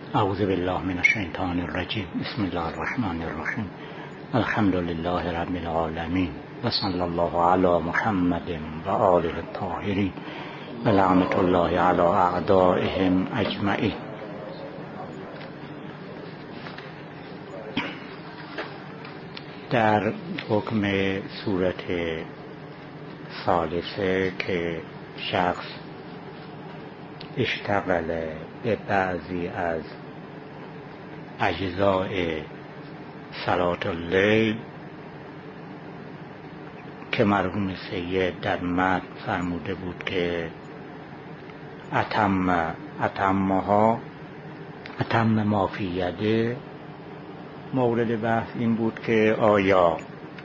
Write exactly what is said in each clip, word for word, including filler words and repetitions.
اعوذ بالله من الشیطان الرجیم. بسم الله الرحمن الرحیم. الحمد لله رب العالمین و صلی الله علی محمد و آله الطاهرین و لعنت الله علی اعدائهم اجمعین. در حکم صورت ثالثه که شخص اشتغل به بعضی از اجزای صلاة اللیل که مرحوم سید در متن فرموده بود که اتم اتمها اتم ما فی یده. مورد بحث این بود که آیا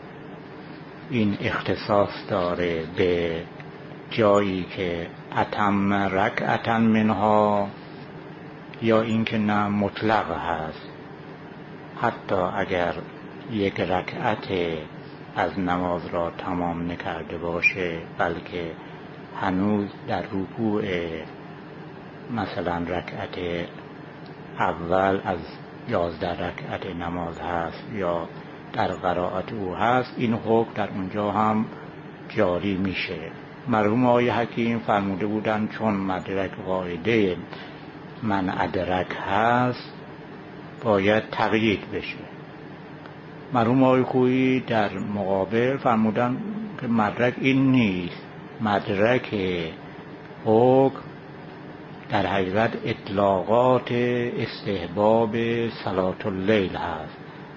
این اختصاص داره به جایی که اتم رکعتا منها یا اینکه نه مطلق هست، حتی اگر یک رکعت از نماز را تمام نکرده باشه بلکه هنوز در رکوع مثلا رکعت اول از یازده رکعت نماز هست یا در قرائت او هست، این حکم در اونجا هم جاری میشه. مرحوم آقای حکیم فرموده بودن چون مدرک قاعده من ادرک هست باید تقیید بشه. مرحوم آقای خویی در مقابل فرمودن که مدرک این نیست، مدرک حکم در حقیقت اطلاقات استحباب صلاة اللیل هست،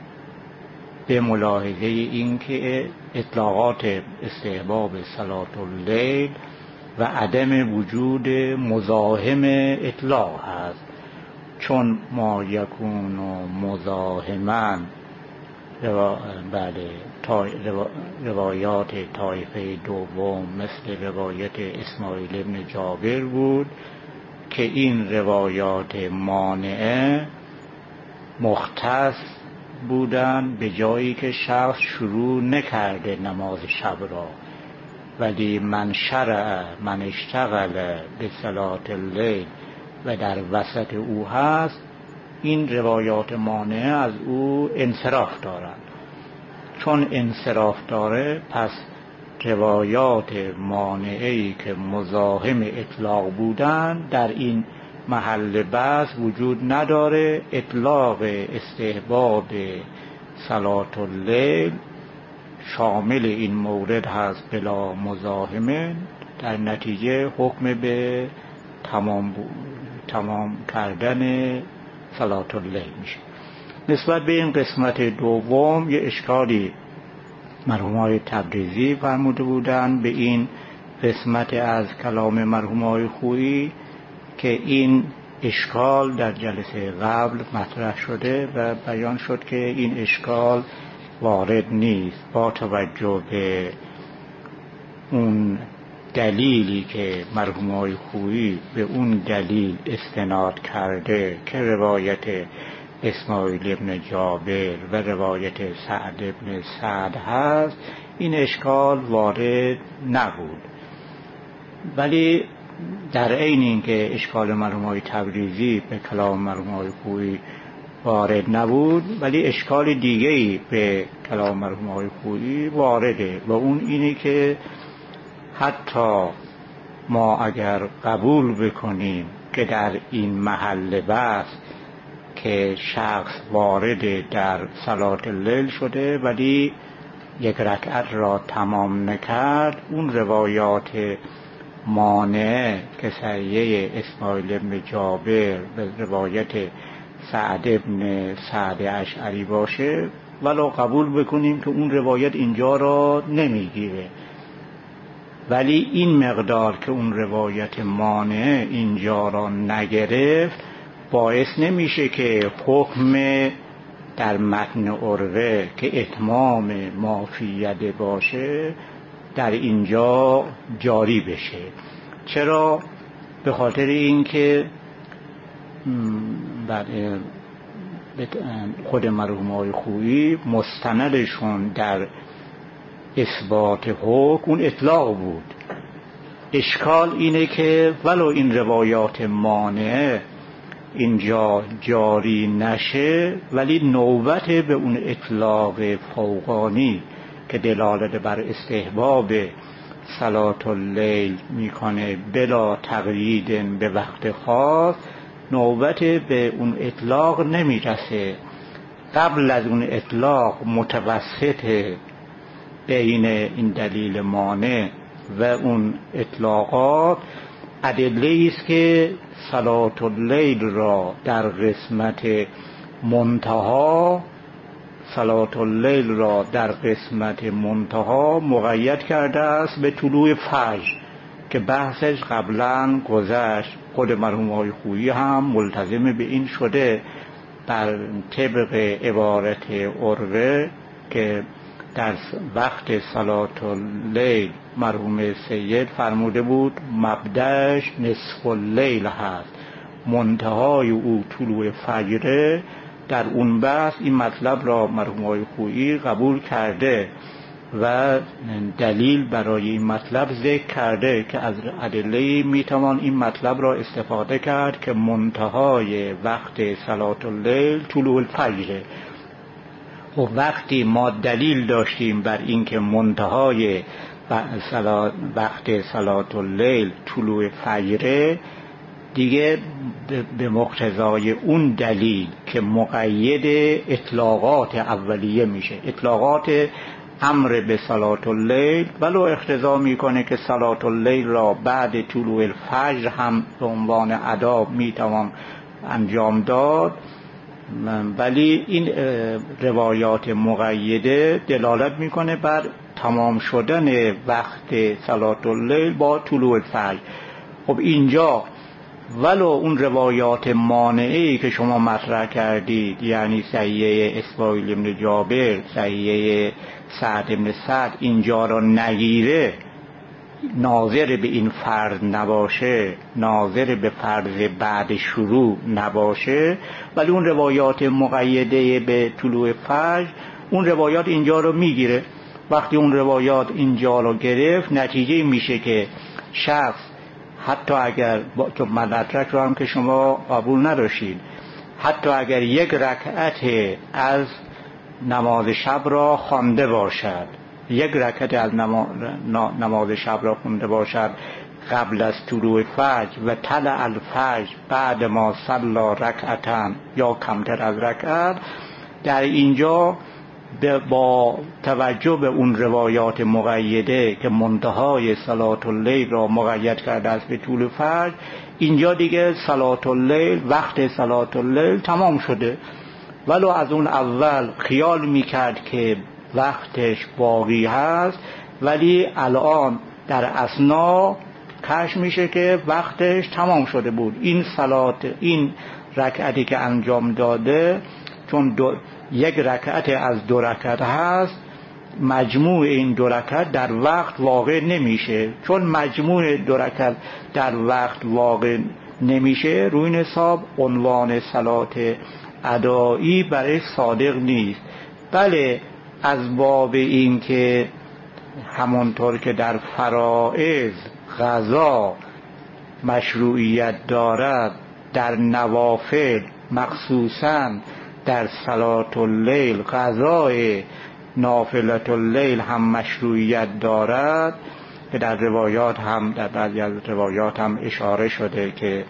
به ملاحظه این که اطلاقات استحباب صلاة اللیل و عدم وجود مزاحم اطلاق هست. چون ما یکون مزاحما روا... بله روا... روایات طایفه دوم مثل روایت اسماعیل ابن جابر بود که این روایات مانعه مختص بودن به جایی که شخص شروع نکرده نماز شب را، ولی من شرع من اشتغل به صلاة اللیل و در وسط او هست، این روایات مانعه از او انصراف دارند. چون انصراف داره پس روایات مانعه‌ای که مزاحم اطلاق بودن در این محل بحث وجود نداره. اطلاق استحباب صلاة اللیل شامل این مورد هست بلا مزاحمه، در نتیجه حکم به تمام تمام کردن صلاة اللیل میشه. نسبت به این قسمت دوم یه اشکالی مرحومای تبریزی فرموده بودن به این قسمت از کلام مرحومای خویی که این اشکال در جلسه قبل مطرح شده و بیان شد که این اشکال وارد نیست با توجه به اون دلیلی که مرحومای خویی به اون دلیل استناد کرده که روایت اسماعیل ابن جابر و روایت سعد ابن سعد هست، این اشکال وارد نبود. ولی در عین اینکه اشکال مرحومای تبریزی به کلام مرحومای خویی وارد نبود، ولی اشکال دیگه‌ای به کلام مرحومای خویی وارده و اون اینه که حتی ما اگر قبول بکنیم که در این محل بحث که شخص وارد در صلاة اللیل شده ولی یک رکعت را تمام نکرد، اون روایات مانع که صحیح اسماعیل ابن جابر به روایت سعد ابن سعد اشعری باشه، ولو قبول بکنیم که اون روایت اینجا را نمیگیره، ولی این مقدار که اون روایت مانع اینجا را نگرفت باعث نمیشه که حکم در متن عروه که اتمام ما فی یده باشه در اینجا جاری بشه. چرا؟ به خاطر اینکه خود مرحومای خویی مستندشون در اثبات حکم اون اطلاق بود. اشکال اینه که ولو این روایات مانع اینجا جاری نشه، ولی نوبت به اون اطلاق فوقانی که دلالت بر استحباب صلاة اللیل میکنه بلا تقیید به وقت خاص، نوبت به اون اطلاق نمیرسه. قبل از اون اطلاق متوسط بین این دلیل مانع و اون اطلاقات ادله است که صلاة اللیل را در قسمت منتها صلاة اللیل را در قسمت منتها مقید کرده است به طلوع فجر که بحثش قبلا گذشت. خود مرحوم آقای خویی هم ملتزم به این شده بر طبق عبارت عروه که در وقت صلاة اللیل مرحوم سید فرموده بود مبدأش نصف اللیل هست، منتهای او طلوع فجره. در اون بحث این مطلب را مرحوم آقای خویی قبول کرده و دلیل برای این مطلب ذکر کرده که از ادله میتوان این مطلب را استفاده کرد که منتهای وقت صلاة اللیل طلوع الفجر. و وقتی ما دلیل داشتیم بر اینکه منتهای وقت صلاة اللیل طلوع فجر، دیگه به مقتضای اون دلیل که مقید اطلاقات اولیه میشه، اطلاقات امر به صلاة اللیل، ولو اقتضا میکنه که صلاة اللیل را بعد طلوع الفجر هم به عنوان ادا میتوان انجام داد، ولی این روایات مقیده دلالت میکنه بر تمام شدن وقت صلاة اللیل با طلوع الفجر. خب اینجا ولو اون روایات مانعی که شما مطرح کردید، یعنی صحیحه اسماعیل بن جابر، صحیحه سعد بن سعد، اینجا را نگیره، ناظر به این فرض نباشه، ناظر به فرض بعد شروع نباشه، ولی اون روایات مقیده به طلوع فجر، اون روایات اینجا رو میگیره. وقتی اون روایات اینجا رو گرفت، نتیجه میشه که شخص حتی اگر چون مدرک رو هم که شما قبول نداشتید، حتی اگر یک رکعت از نماز شب را خوانده باشد، یک رکعت از نماز شب را خونده باشد قبل از طلوع فجر و طلع الفجر بعد ما صلا رکعتن یا کمتر از رکعت، در اینجا با توجه به اون روایات مقیده که منتهای صلاة اللیل را مقید کرده است به طول فجر، اینجا دیگه صلاة اللیل، وقت صلاة اللیل تمام شده. ولو از اون اول خیال میکرد که وقتش باقی هست، ولی الان در اثنا کشف میشه که وقتش تمام شده بود. این صلات، این رکعتی که انجام داده، چون دو یک رکعت از دو رکعت هست، مجموع این دو رکعت در وقت واقع نمیشه. چون مجموع دو رکعت در وقت واقع نمیشه، روی این حساب عنوان صلات ادایی برای صادق نیست. بله، از باب این که همونطور که در فرائض قضا مشروعیت دارد، در نوافل مخصوصاً در صلاة اللیل قضای نافلة اللیل هم مشروعیت دارد، که در روایات هم در بعضی از روایات هم اشاره شده که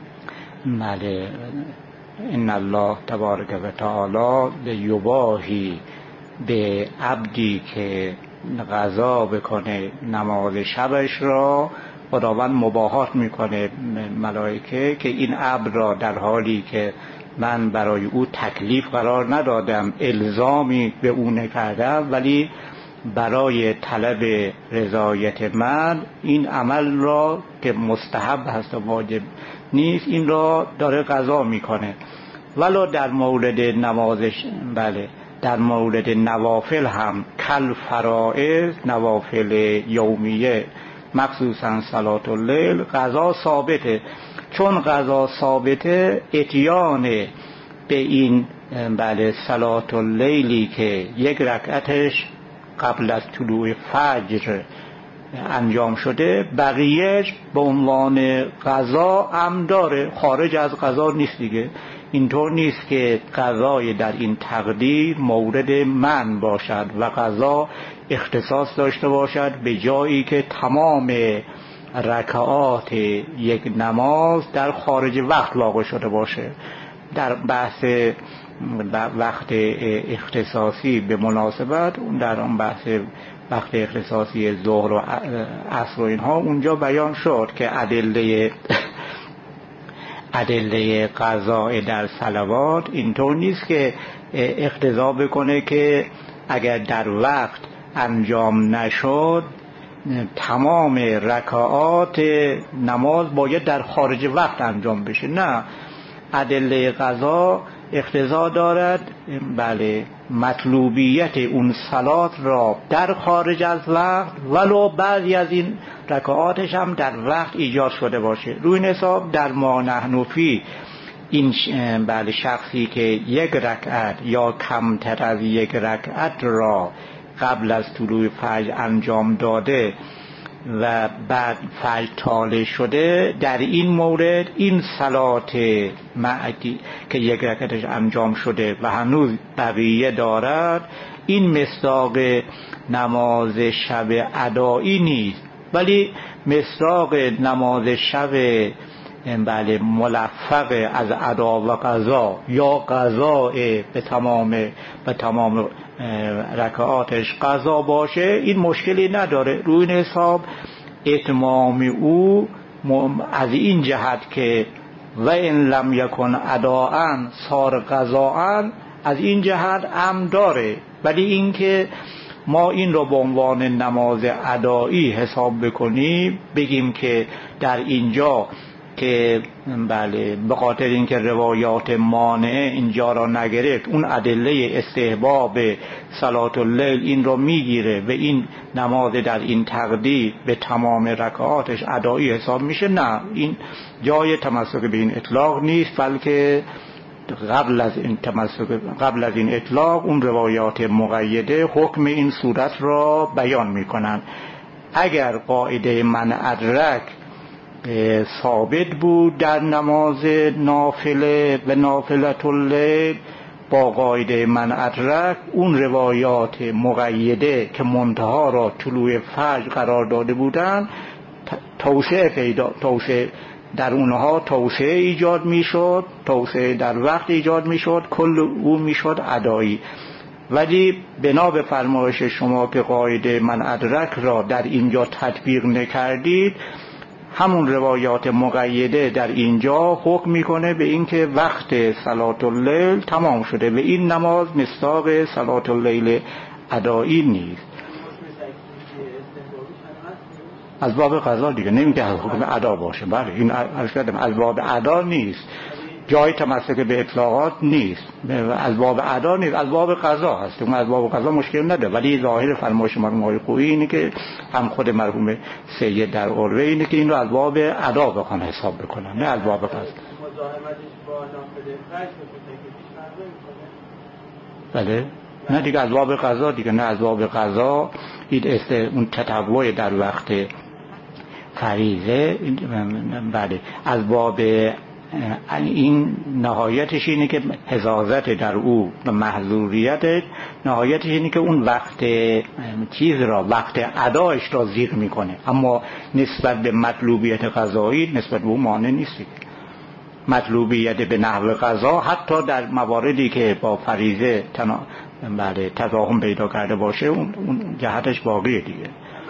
ماله ان الله تبارک و تعالی لیباهی به عبدی که قضا بکنه نماز شبش را، خداوند مباهات میکنه ملائکه که این عبد را در حالی که من برای او تکلیف قرار ندادم، الزامی به او نکردم، ولی برای طلب رضایت من این عمل را که مستحب هست و واجب نیست، این را داره قضا میکنه. ولو در مورد نمازش، بله، در مورد نوافل هم کل فرائض، نوافل یومیه مخصوصا صلاة اللیل قضا ثابته. چون قضا ثابته، اتیان به این بله صلاة اللیلی که یک رکعتش قبل از طلوع فجر انجام شده بقیهش به عنوان قضا هم داره، خارج از قضا نیست دیگه. اینطور نیست که قضای در این تقدیر مورد منع باشد و قضا اختصاص داشته باشد به جایی که تمام رکعات یک نماز در خارج وقت واقع شده باشه. در بحث وقت اختصاصی به مناسبت، اون در اون بحث وقت اختصاصی ظهر و عصر و اینها اونجا بیان شد که ادله ادله قضاء در صلوات اینطور نیست که اقتضا بکنه که اگر در وقت انجام نشد تمام رکعات نماز باید در خارج وقت انجام بشه. نه، ادله قضا اقتضا دارد بله مطلوبیت اون صلات را در خارج از وقت ولو بعضی از این رکعاتش هم در وقت ایجاد شده باشه. روی این حساب در ما نحن فی این بله شخصی که یک رکعت یا کمتر از یک رکعت را قبل از طلوع فجر انجام داده و بعد فجر طالع شده، در این مورد این صلات معدی که یک رکعتش انجام شده و هنوز بقیه دارد، این مصداق نماز شب ادایی نیست، ولی مصداق نماز شب بله ملفق از ادا و قضا یا قضا به تمام به تمام رکعاتش قضا باشه، این مشکلی نداره. روی این حساب اتمام او از این جهت که و ان لم یکن اداءً صار قضاءً، از این جهت هم داره. ولی این که ما این رو به عنوان نماز ادایی حساب بکنیم، بگیم که در اینجا که بله به خاطر اینکه روایات مانعه اینجا را نگرفت، اون ادله استحباب صلات اللیل این رو میگیره و این نماز در این تقدیر به تمام رکعاتش ادایی حساب میشه. نه، این جای تمسک به این اطلاق نیست، بلکه قبل از این تمسک قبل از این اطلاق اون روایات مقیده حکم این صورت را بیان میکنن. اگر قاعده من ادرک ثابت بود در نماز نافله و نافلة اللیل با قاعده من ادرک، اون روایات مقیده که منتها را طلوع فجر قرار داده بودند توسعه پیدا توسعه در اونها توسعه ایجاد میشد، توسعه در وقت ایجاد میشد، کل اون میشد ادایی. ولی بنا به فرمایش شما که قاعده من ادرک را در اینجا تطبیق نکردید، همون روایات مقیده در اینجا حکم میکنه به اینکه وقت صلات اللیل تمام شده و این نماز مصداق صلات اللیل ادایی نیست. از باب قضا دیگه، نمیگه از حکم ادا باشه. بله این از باب ادا نیست، جای تمسک به اطلاقات نیست، از باب ادا نیست، از باب قضا هست. اون از باب قضا مشکل نداره، ولی ظاهر فرمایش مرحوم آقای خویی اینه که هم خود مرحوم سید در قروه اینه که این رو از باب ادا بخوان حساب بکنن، نه از باب قضا. مزاحمتش با نافله فجر بله نه دیگه از باب قضا دیگه، نه از باب قضا. این است اون تطوع در وقت فریضه. بله از باب این نهایتش اینه که حفاظت در او و محظوریت نهایتش اینه که اون وقت چیز را وقت ادایش را زیر میکنه، اما نسبت به مطلوبیت قضایی نسبت به اون مانع نیست. مطلوبیت به نحو قضا حتی در مواردی که با فریضه تنا... بله تضاهم پیدا کرده باشه اون, اون جهتش باقیه دیگه.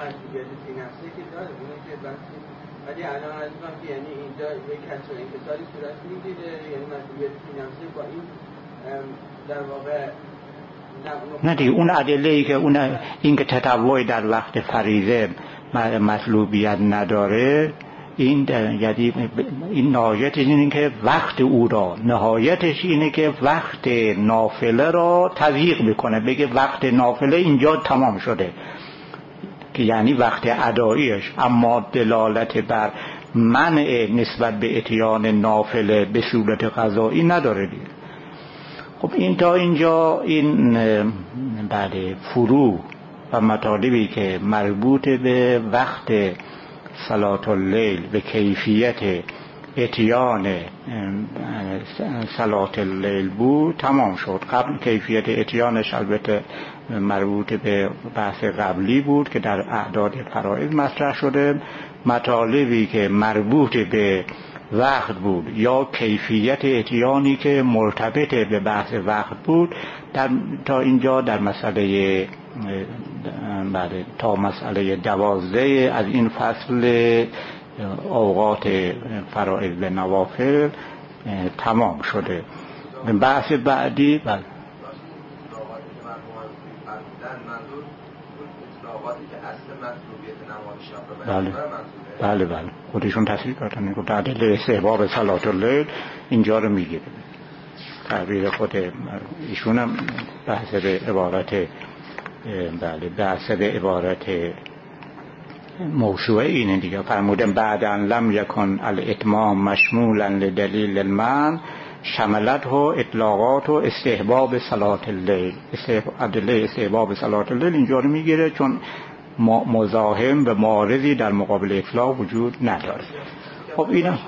ولی الان از من که یعنی اینجا یک کسر انکساری صورت میگیره، یعنی مسئولیت فینانسی با این در واقع نه دیگه. اون ادله‌ای که اون این که تطوع در وقت فریضه مطلوبیت نداره، این یعنی این نهایتش اینه که وقت او را، نهایتش اینه که وقت نافله را تضییق میکنه، بگه وقت نافله اینجا تمام شده، که یعنی وقت اداییش، اما دلالت بر منع نسبت به اتیان نافله به صورت قضایی نداره دیگه. خب این تا اینجا این بله فرو و مطالبی که مربوط به وقت صلاة اللیل به کیفیت اتیان صلاة اللیل بود تمام شد. قبل کیفیت اتیانش البته مربوط به بحث قبلی بود که در اعداد فرائض مطرح شده. مطالبی که مربوط به وقت بود یا کیفیت اتیانی که مرتبط به بحث وقت بود در تا اینجا در مسئله بله تا مسئله دوازده از این فصل اوقات فرائض به نوافل تمام شده. بحث بعدی بله بله بله بله خودشون تصریح کردن که ادله استحباب صلاة اللیل اینجا رو میگیره. تعبیر خود ایشون هم بحث به عبارت بله بحث به عبارت موضوع اینه دیگه. فرمودن بعد ان لم یکن الاتمام مشمولا لدلیل المنع شملته اطلاقات و استحباب صلاة اللیل. ادله استحباب صلاة اللیل اینجا رو میگیره چون مزاحم و معارضی در مقابل اطلاق وجود نداره. خب اینا ملازمه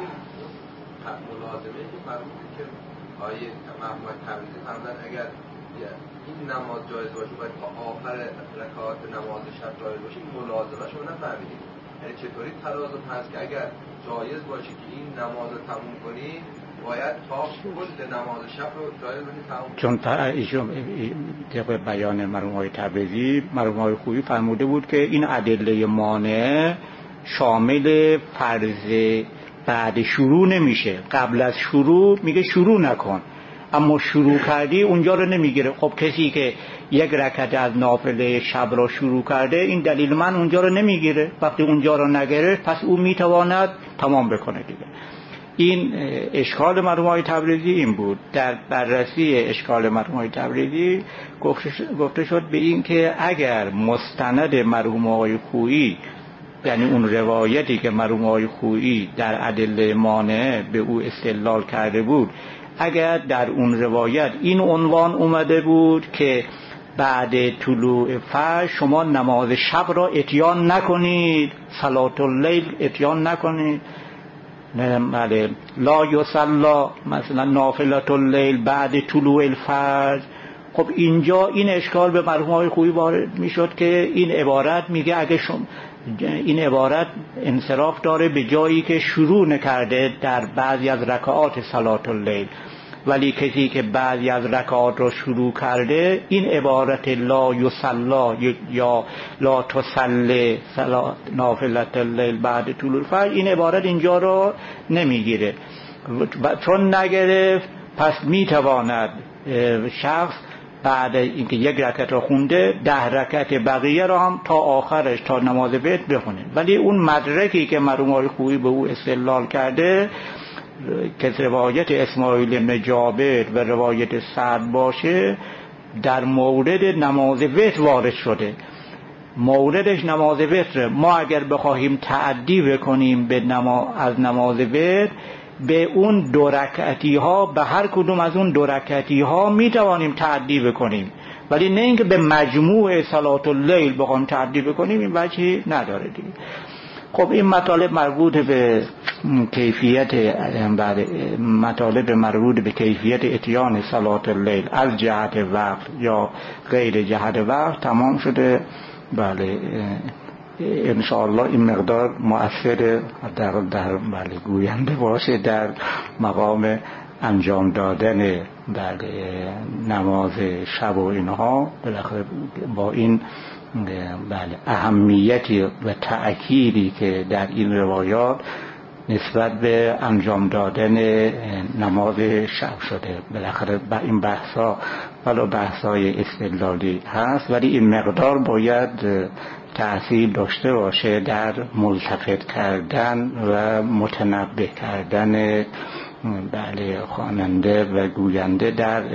که فرمودید که آیه محمد تبریزی فرمودن اگر این نماز جایز باشه باید تا آخر رکعات نماز شب جایز باشه. این ملازمه شما نفهمیدید یعنی چطوری تلازم هست که اگر جایز باشه که این نماز رو تموم کنی باید تا کل نماز شب رو جایز باشه تموم کنی؟ چون ایشون طبق بیان مرحوم آقای تبریزی مرحوم آقای خویی فرموده بود که این ادله مانع شامل فرض بعد شروع نمیشه. قبل از شروع میگه شروع نکن، اما شروع کردی اونجا رو نمیگیره. خب کسی که یک رکعت از نافله شب را شروع کرده این دلیل من اونجا رو نمیگیره. وقتی اونجا رو نگیره پس او میتواند تمام بکنه دیگه. این اشکال مرحوم آقای تبریزی این بود. در بررسی اشکال مرحوم آقای تبریزی گفته شد به این که اگر مستند مرحوم آقای خویی یعنی اون روایتی که مرحوم آقای خویی در ادله مانع به او استدلال کرده بود اگر در اون روایت این عنوان اومده بود که بعد طلوع فجر شما نماز شب را اتیان نکنید، صلاة اللیل اتیان نکنید، بله لا یصلی مثلا نافلة اللیل بعد طلوع الفجر. خب اینجا این اشکال به مرحوم آقای خویی وارد میشد که این عبارت میگه اگه شما این عبارت انصراف داره به جایی که شروع نکرده در بعضی از رکعات صلاة اللیل، ولی کسی که بعضی از رکعات را شروع کرده این عبارت لا یصلی یا لا تصلی نافلة اللیل بعد طلوع الفجر این عبارت اینجا را نمیگیره. چون نگرفت پس میتواند شخص بعد اینکه یک رکعت را خونده ده رکعت بقیه را هم تا آخرش تا نماز وتر بخونه. ولی اون مدرکی که مرحوم آقای خویی به او استدلال کرده که روایت اسماعیل بن جابر و روایت سعد باشه در مورد نماز وتر وارد شده. موردش نماز وتر. ما اگر بخواهیم تعدی بکنیم به نماز از نماز وتر به اون دو رکعتی ها به هر کدوم از اون دو رکعتی ها می توانیم تعدی بکنیم، ولی نه اینکه به مجموع صلاة اللیل بخوایم تعدی بکنیم این وجهی نداره دیگه. خب این مطالب مربوط به کیفیت بعد مطالب مربوط به کیفیت اتیان صلاة اللیل از جهت وقت یا غیر جهت وقت تمام شده. بله انشاءالله این مقدار مؤثر در در بله گوینده باشه در مقام انجام دادن در نماز شب و اینها. بالاخره با این بله اهمیتی و تأکیدی که در این روایات نسبت به انجام دادن نماز شب شده، بالاخره با این بحثا ولو بحثای استدلالی هست ولی این مقدار باید تأثیر داشته باشه در ملتفت کردن و متنبه کردن بله خواننده و گوینده در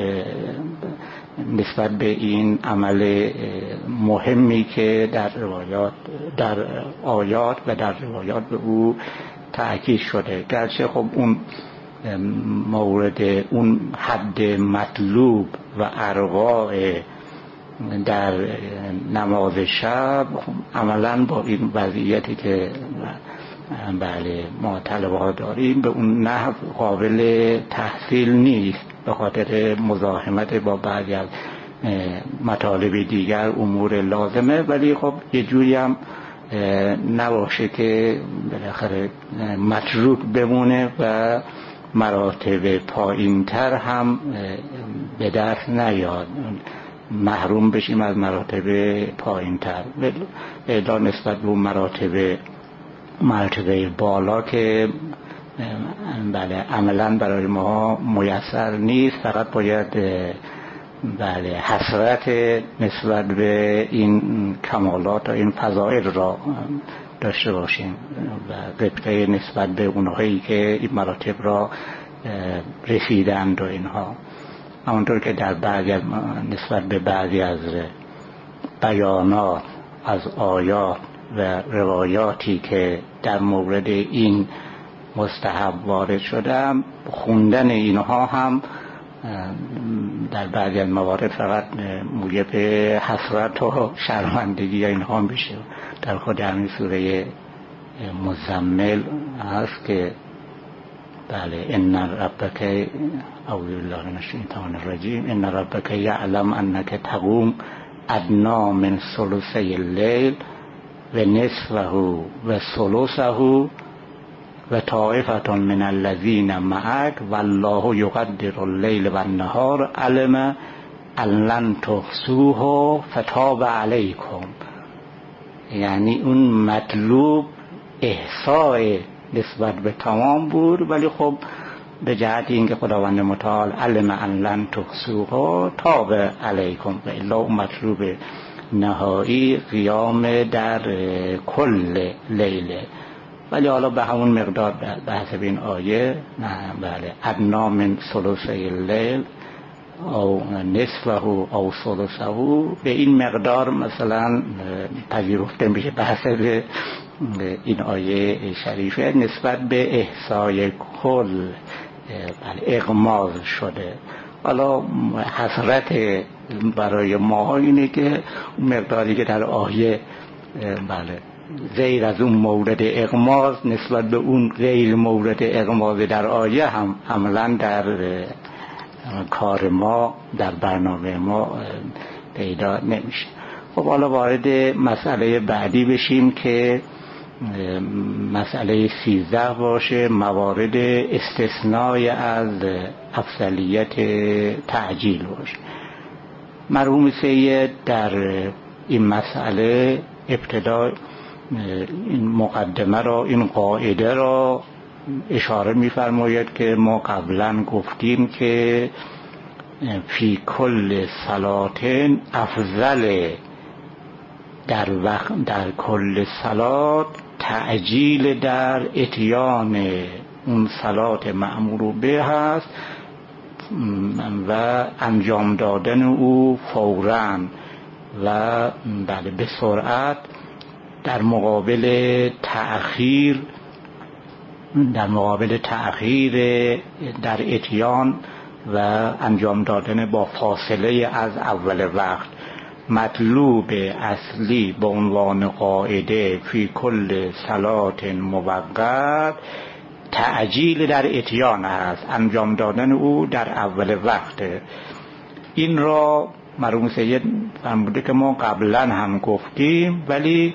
نسبت به این عمل مهمی که در روایات در آیات و در روایات به او تأکید شده. گرچه خب اون مورد اون حد مطلوب و ارواح در نماز شب عملاً با این وضعیتی که بله ما طلبه ها داریم به اون نحو قابل تحصیل نیست، به خاطر مزاحمت با بعضی از مطالب دیگر امور لازمه، ولی خب یه جوری هم نباشه که بالاخره متروک بمونه و مراتب پایین‌تر هم به دست نیاد، محروم بشیم از مراتب پایین‌تر. الا نسبت به مراتب مرتبه بالا که بله عملاً برای ما میسر نیست، فقط باید بله حسرت نسبت به این کمالات و این فضائل را داشته باشیم و غبطه نسبت به اونهایی که این مراتب را رسیدند و اینها. همونطور که در بعضی از نسبت به بعضی از بیانات از آیات و روایاتی که در مورد این مستحب وارد شده، خوندن اینها هم در بعضی از موارد فقط موجب حسرت و شرمندگی اینها میشه. در خود همین سوره مزمل هست که بله ان ربک اعوذ بالله من الشیطان الرجیم ان ربک یعلم انک تقوم ادنی من ثلثی اللیل و نصفه و ثلثه و طائفة من الذین معک والله یقدر اللیل و النهار علم ان لن تحصوه فتاب علیکم. یعنی اون مطلوب احصاء نسبت به تمام بود، ولی خب به جهت اینکه خداوند متعال علم ان لن تحصوه تاب علیکم، و الا اون مطلوب نهایی قیام در کل لیله. ولی حالا به همون مقدار به حسب این آیه نه بله ادنا من ثلثی اللیل او نصفه او ثلثه، به این مقدار مثلا پذیرفته میشه به حسب این آیه شریفه نسبت به احصای کل بله اغماض شده. حالا حسرت برای ما اینه که مقداری که در آیه بله غیر از اون مورد اغماض نسبت به اون غیر مورد اغماض در آیه هم عملاً در کار ما در برنامه ما پیدا نمیشه. خب حالا وارد مسئله بعدی بشیم که مسئله سیزده باشه، موارد استثنای از افضلیت تعجیل باشه. مرحوم سید در این مسئله ابتدا این مقدمه را، این قاعده را اشاره می‌فرماید که ما قبلا گفتیم که فی کل صلاتین افضل، در وقت در کل صلات تعجیل در اتیان اون صلات مأمور به هست و انجام دادن او فوراً و بله به سرعت، در مقابل تأخیر در مقابل تأخیر در اتیان و انجام دادن با فاصله از اول وقت. مطلوب اصلی به عنوان قاعده فی کل صلات موقت تعجیل در اتیان است، انجام دادن او در اول وقت. این را مرحوم سید فرموده که ما قبلا هم گفتیم، ولی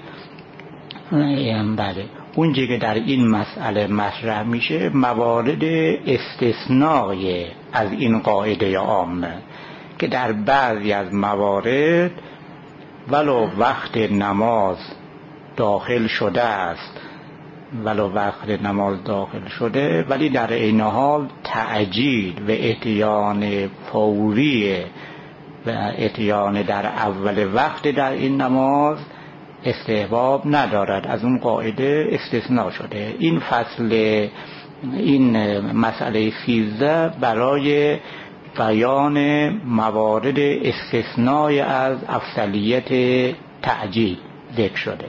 بله اونجا که در این مسئله مطرح میشه موارد استثنای از این قاعده عامه که در بعضی از موارد ولو وقت نماز داخل شده است ولو وقت نماز داخل شده ولی در عین حال تعجیل و اتیان فوری و اتیان در اول وقت در این نماز استحباب ندارد، از اون قاعده استثناء شده. این فصل این مسئله سیزده برای بیان موارد استثناء از افضلیت تعجیل ذکر شده.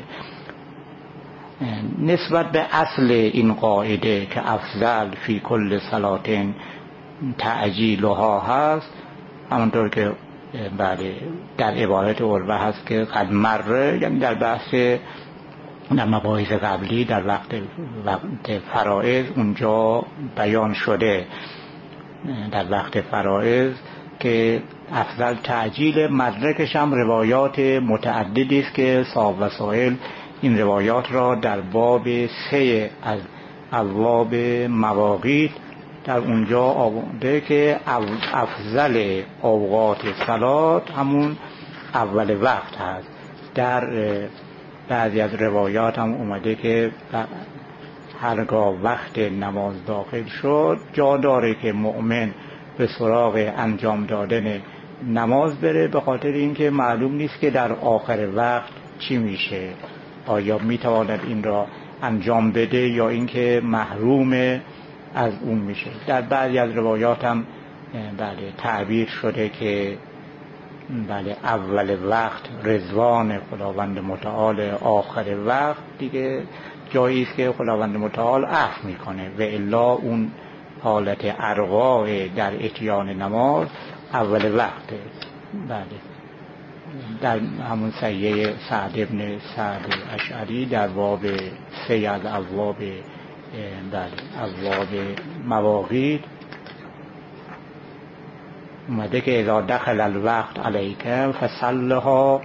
نسبت به اصل این قاعده که افضل فی کل صلاتین تعجیلها هست، همونطور که بله در عبارت عروه هست که قد مره، یعنی در بحث در مباحث قبلی در وقت وقت فرائض اونجا بیان شده، در وقت فرائض که افضل تعجیل. مدرکش هم روایات متعددی است که صاحب وسائل این روایات را در باب سه از ابواب مواقیت در اونجا آورده که افضل اوقات صلات همون اول وقت هست. در بعضی از روایات هم اومده که هرگاه وقت نماز داخل شد جا داره که مؤمن به سراغ انجام دادن نماز بره، به خاطر اینکه معلوم نیست که در آخر وقت چی میشه، آیا میتواند این را انجام بده یا اینکه محروم از اون میشه. در بعضی از روایات هم بله تعبیر شده که بله اول وقت رضوان خداوند متعال، آخر وقت دیگه جایی است که خداوند متعال عفو میکنه و الا اون حالت ارقاء در اتیان نماز اول وقته. بله در همون سیه سعد ابن سعد اشعری در باب سه از ابواب بله ابواب مواقیت اومده که اذا دخل الوقت علیک فصلها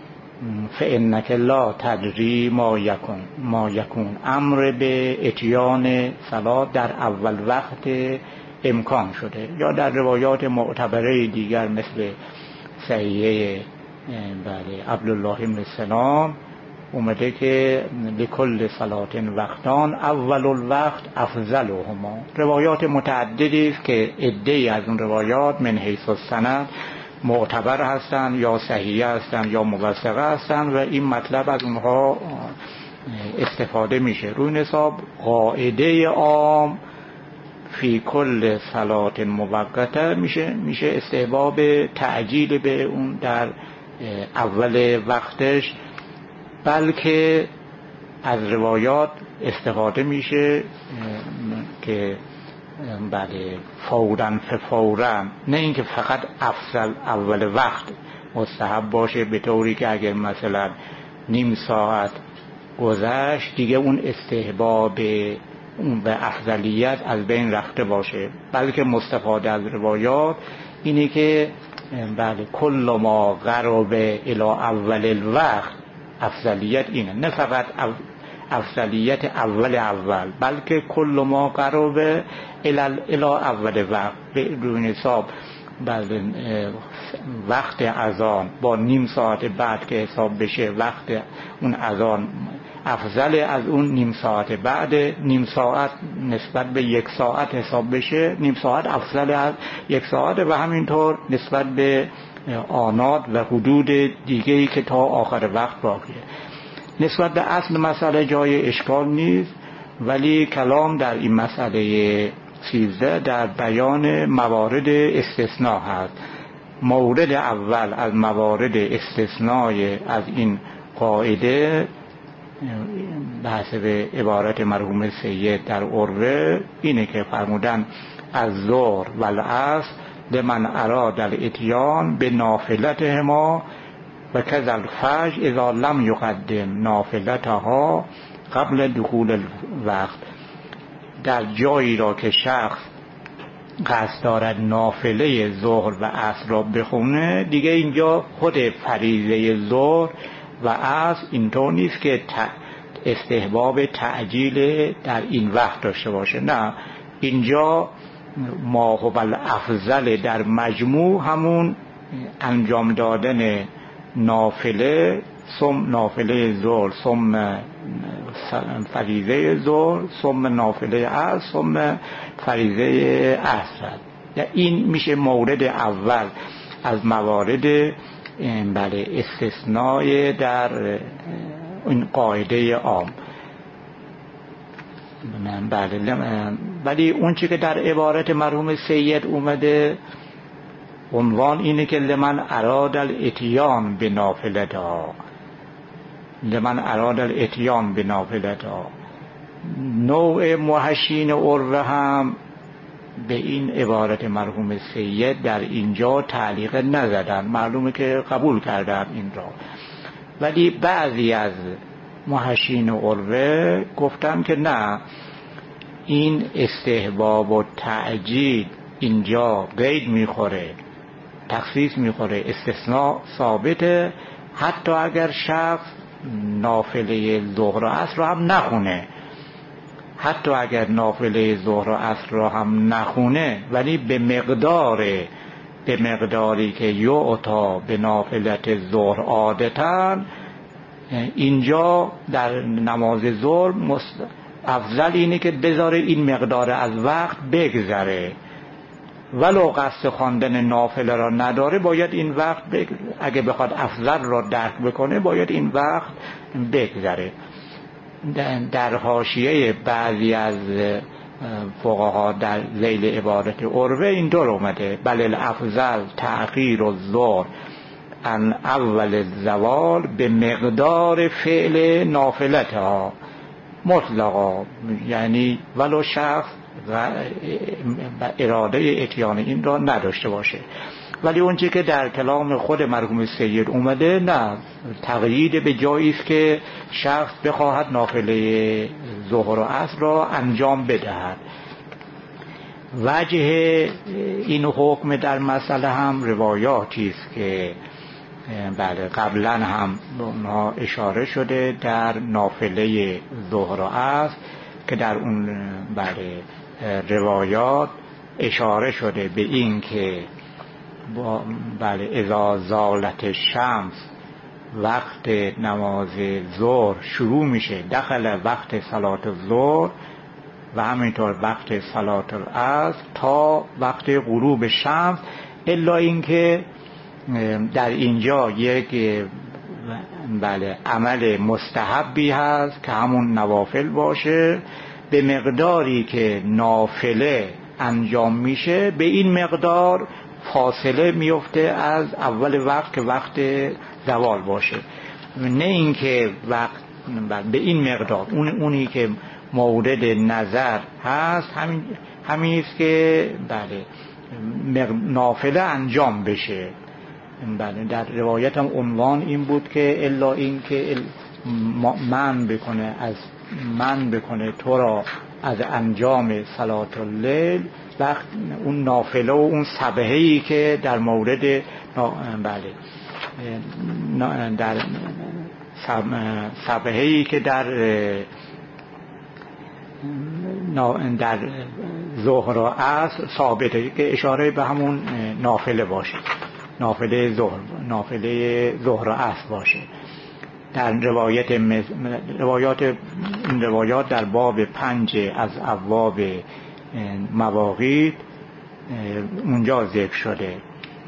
فانک لا تدری ما یکون ما یکون. امر به اتیان صلات در اول وقت امکان شده. یا در روایات معتبره دیگر مثل صحیحه بله عبدالله بن سلام اومده که لکل صلات وقتان اول الوقت افضلهما. روایات متعددی است که عده‌ای از اون روایات من حیث السند معتبر هستند یا صحیح هستند یا موثقه هستند و این مطلب از اونها استفاده میشه. روی حساب قاعده عام فی کل صلات موقته میشه میشه استحباب تعجیل به اون در اول وقتش، بلکه از روایات استفاده میشه که بله فوراً فوراً، نه اینکه فقط افضل اول وقت مستحب باشه به طوری که اگر مثلا نیم ساعت گذشت دیگه اون استحباب اون به افضلیت از بین رفته باشه، بلکه مستفاده از روایات اینه که بله کل ما قرب الی اول الوقت افضلیت اینه، نه فقط افضلیت اول اول بلکه کل ما قرب الی اول وقت. به روی حساب بله وقت اذان با نیم ساعت بعد که حساب بشه وقت اون اذان افضل از اون نیم ساعت بعد، نیم ساعت نسبت به یک ساعت حساب بشه نیم ساعت افضل از یک ساعت و همینطور نسبت به آنات و حدود دیگه‌ای که تا آخر وقت باقیه. نسبت به اصل مسئله جای اشکال نیست، ولی کلام در این مسئله سیزده در بیان موارد استثناء هست. مورد اول از موارد استثنای از این قاعده بحث به عبارت مرحوم سید در عروه اینه که فرمودن از ظهر و العصر لمن اراد الاتیان به نافلتهما و کذا الفجر اذا لم یقدم نافلتها قبل دخول الوقت. در جایی را که شخص قصد دارد نافله ظهر و عصر را بخونه، دیگه اینجا خود فریضه ظهر و عصر اینطور نیست که استحباب تعجیل در این وقت داشته باشه، نه، اینجا ما هو الافضل در مجموع همون انجام دادن نافله، ثم نافله ظهر، ثم فریضه ظهر، ثم نافله عصر، ثم فریضه عصر. این میشه مورد اول از موارد بله استثنای در این قاعده عام. بله ولی اون چی که در عبارت مرحوم سید اومده عنوان اینه که لمن اراد الاتیان به نافلتها، لمن اراد الاتیان به نافلتها. نوع موحشین عروه هم به این عبارت مرحوم سید در اینجا تعلیق نزدن، معلومه که قبول کردن این را. ولی بعضی از محشین عروه گفتن که نه، این استحباب و تعجیل اینجا قید میخوره، تخصیص میخوره، استثناء ثابته، حتی اگر شخص نافله ظهر و عصر را هم نخونه، حتی اگر نافله ظهر و عصر را هم نخونه، ولی به مقدار به مقداری که یعطا به نافلت ظهر عادتاً، اینجا در نماز ظهر افضل اینه که بذاره این مقدار از وقت بگذره، ولو قصد خواندن نافله را نداره باید این وقت بگذره. اگه بخواد افضل را درک بکنه باید این وقت بگذره. در حاشیه بعضی از فقها در ذیل عبارت عروه این دور اومده، بل الافضل تأخیر الظهر عن اول الزوال به مقدار فعل نافلتها مطلقا، یعنی ولو شخص اراده اتیان این را نداشته باشه. ولی اونچه که در کلام خود مرحوم سید اومده، نه، تقیید به جایی است که شخص بخواهد نافله ظهر و عصر را انجام بدهد. وجه این حکم در مسئله هم روایاتی است که بله قبلا هم اونها اشاره شده در نافله ظهر و عصر، که در اون بله روایات اشاره شده به این که بله اذا زالت شمس وقت نماز ظهر شروع میشه، دخل وقت صلات الظهر و همینطور وقت صلات العصر تا وقت غروب شمس، الا اینکه در اینجا یک بله عمل مستحبی هست که همون نوافل باشه، به مقداری که نافله انجام میشه به این مقدار فاصله میفته از اول وقت که وقت زوال باشه، نه اینکه وقت به این مقدار. اون اونی که مورد نظر هست همین همین است که بله نافله انجام بشه. بله در روایت هم عنوان این بود که الا این که من بکنه از من بکنه تو را از انجام صلات اللیل، وقت اون نافله و اون سبحه‌ای که در مورد بله در سبحه‌ای که در در ظهر و عصر ثابته که اشاره به همون نافله باشه، نافله ظهر نافله ظهر و عصر باشه. در روایت مز... روایات این روایات در باب پنج از ابواب مواقیت اونجا ذکر شده.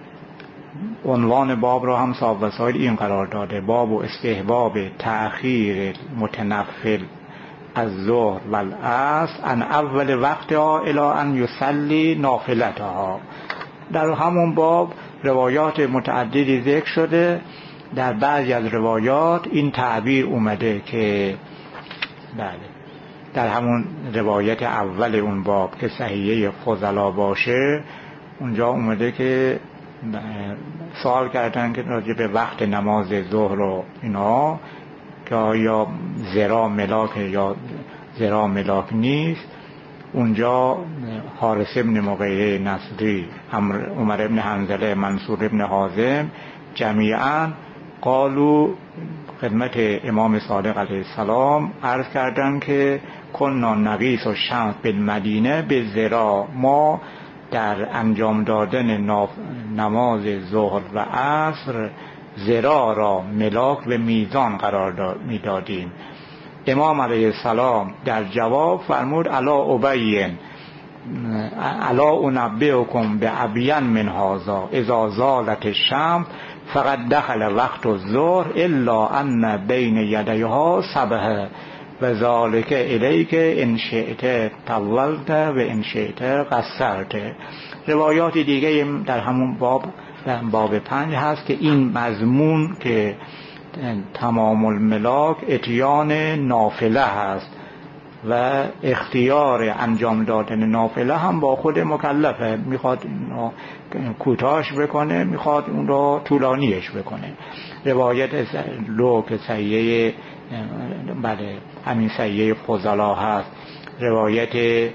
عنوان باب را هم صاحب وسائل این قرار داده: باب و استحباب تأخیر متنفل از ظهر و العصر عن اول وقتها الی ان یصلی نافلتها. در همون باب روایات متعددی ذکر شده. در بعضی از روایات این تعبیر اومده که بله در همون روایت اول اون باب که صحیحه فضلا باشه، اونجا اومده که سوال کردن که راجع به وقت نماز ظهر و اینا که آیا ذرا ملاک یا ذرا ملاک نیست. اونجا حارث ابن مغیره نصری، عمر ابن حنظله، منصور ابن حازم جمیعاً قالو خدمت امام صادق علیه السلام عرض کردن که کننا نقیس و شمس بالمدینه به ذرا، ما در انجام دادن نماز ظهر و عصر ذرا را ملاک و میزان قرار میدادیم. امام علیه السلام در جواب فرمود الا ابین الا انبئکم بابین من هذا اذا زالت الشمس فقط دخل وقت الظهر الا ان بین یدیها سبحه و ذالک الیک ان شئت طولت و ان شئت قصرت. روایات دیگه در همون باب در باب پنج هست که این مضمون که تمام الملاک اتیان نافله هست و اختیار انجام دادن نافله هم با خود مکلفه، میخواد کوتاهش بکنه، میخواد اون رو طولانیش بکنه. روایت لو که صحیحه، بله همین صحیحه فضلا هست، روایت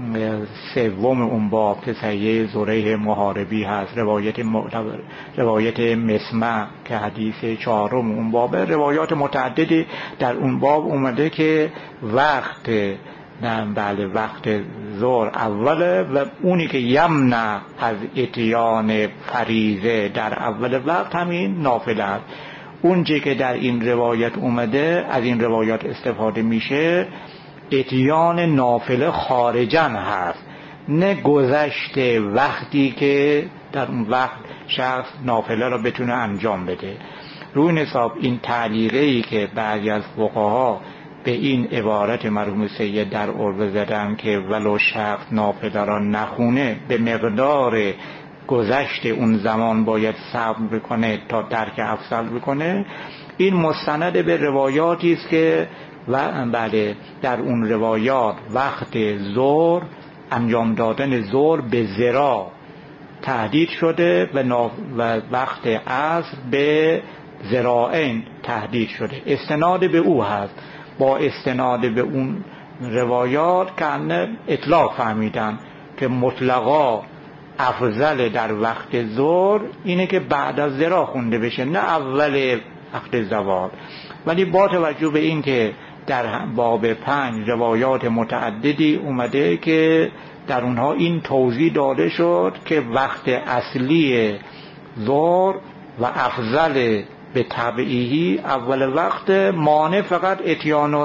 سوم اون باب که صحیحه زریح محاربی هست، روایت روایت مسمع که حدیث چهارم اون باب، روایات متعددی در اون باب اومده که وقت نه بله وقت ظهر اوله و اونی که یمنع از اتیان فریضه در اول وقت همین نافله است. اونچه که در این روایت اومده از این روایات استفاده میشه اتیان نافله خارجن هست، نه گذشت وقتی که در اون وقت شخص نافله را بتونه انجام بده. روی حساب این تعلیقی که بعضی از فقها به این عبارت مرحوم سید در عرض زدن که ولو شخص نافله را نخونه به مقدار گذشت اون زمان باید صبر بکنه تا درک افضل بکنه، این مستند به روایاتی است که و بله در اون روایات وقت ظهر، انجام دادن ظهر به ذراع تهدید شده و, و وقت عصر به ذراعین تهدید شده. استناد به او هست. با استناد به اون روایات که اطلاق فهمیدن که مطلقا افضل در وقت ظهر اینه که بعد از ذراع خونده بشه، نه اول وقت زوال. ولی با توجه به این که در باب پنج روایات متعددی اومده که در اونها این توضیح داده شد که وقت اصلی ظهر و افضل به تبعیهی اول وقت، مانع فقط اتیان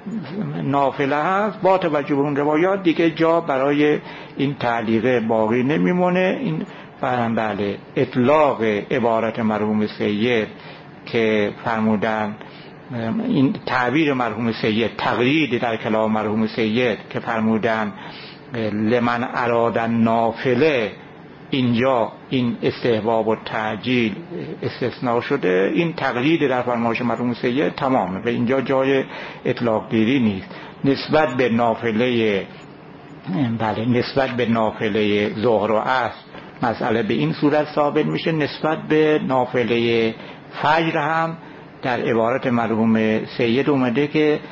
نافله هست. با توجه به اون روایات دیگه جا برای این تعلیق باقی نمیمونه. این فهم بله اطلاق عبارت مرحوم سید که فرمودن، این تعبیر مرحوم سید، تقلید در کلام مرحوم سید که فرمودن لمن اراد نافله، اینجا این استحباب و تعجیل استثناء شده. این تقلید در فرمایش مرحوم سید تمامه و اینجا جای اطلاق گیری نیست. نسبت به نافله بله نسبت به نافله ظهر و عصر مسئله به این صورت ثابت میشه. نسبت به نافله فجر هم در عبارت مرحوم سید اومده که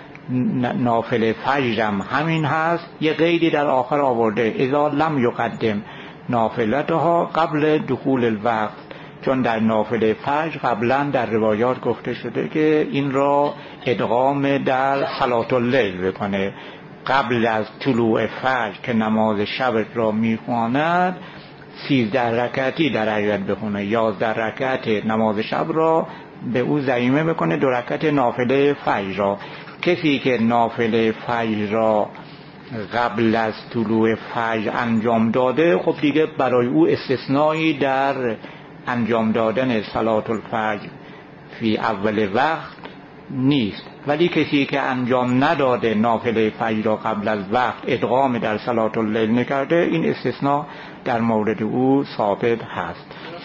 نافله فجر هم همین هست. یه قیدی در آخر آورده اذا لم یقدم نافلتها قبل دخول الوقت، چون در نافله فجر قبلا در روایات گفته شده که این را ادغام در صلاة اللیل بکنه. قبل از طلوع فجر که نماز شب را میخواند سیزده رکعتی در حقیقت بخونه، یازده رکعت نماز شب را به او ضمیمه بکنه، دو رکعت نافله فجر را. کسی که نافله فجر را قبل از طلوع فجر انجام داده، خب دیگه برای او استثنایی در انجام دادن صلاة الفجر فی اول وقت نیست. ولی کسی که انجام نداده نافله فجر را قبل از وقت ادغام در صلاة اللیل نکرده، این استثناء در مورد او ثابت هست.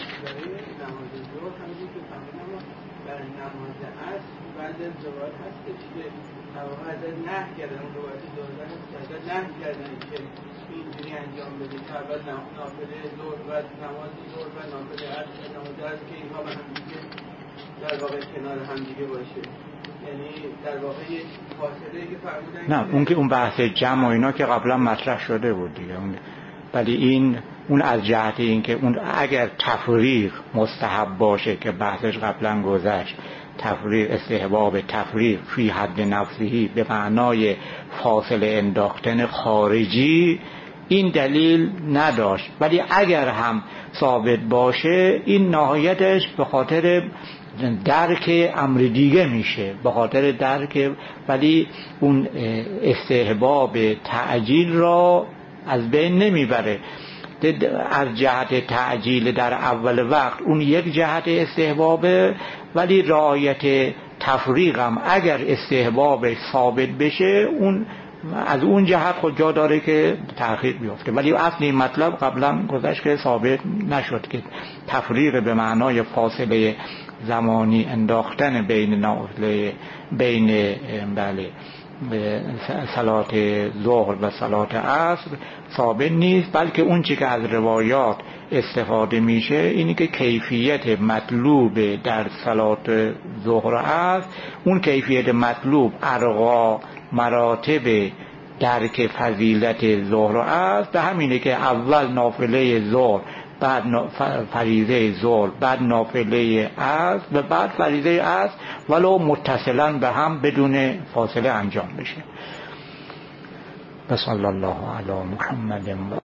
نه کردن که اینجوری انجام بدید که اول نافله ظهر و نماز ظهر و نافله عصر و نماز عصر که اینها به هم دیگه در واقع کنار هم دیگه باشه، یعنی در واقع یک فاصله که فرمودن نه اون که اون بحث جمع و اینا که قبلا مطرح شده بود دیگه. اون ولی این اون از جهت این که اون اگر تفریق مستحب باشه که بحثش قبلا گذشت، تفریق استحباب تفریق فی حد نفسهی به معنای فاصله انداختن خارجی، این دلیل نداشت. ولی اگر هم ثابت باشه این نهایتش به خاطر درک امر دیگه میشه، به خاطر درک، ولی اون استحباب تعجیل را از بین نمیبره. از جهت تعجیل در اول وقت اون یک جهت استحبابه، ولی رعایت تفریق هم اگر استحباب ثابت بشه اون از اون جهت خود جا داره که تأخیر بیفته. ولی اصلی مطلب قبلا گذشت که ثابت نشد که تفریق به معنای فاصله زمانی انداختن بین نافله بین بله صلات ظهر و صلات عصر ثابت نیست، بلکه اون چی که از روایات استفاده میشه اینی که کیفیت مطلوب در صلات ظهر و عصر، اون کیفیت مطلوب ارقا مراتب درک فضیلت ظهر و عصر به همینه که اول نافله ظهر، بعد فریضه ظهر، بعد نافله عصر و بعد فریضه عصر، ولو متصلا به هم بدون فاصله انجام بشه. بسم الله علی محمد.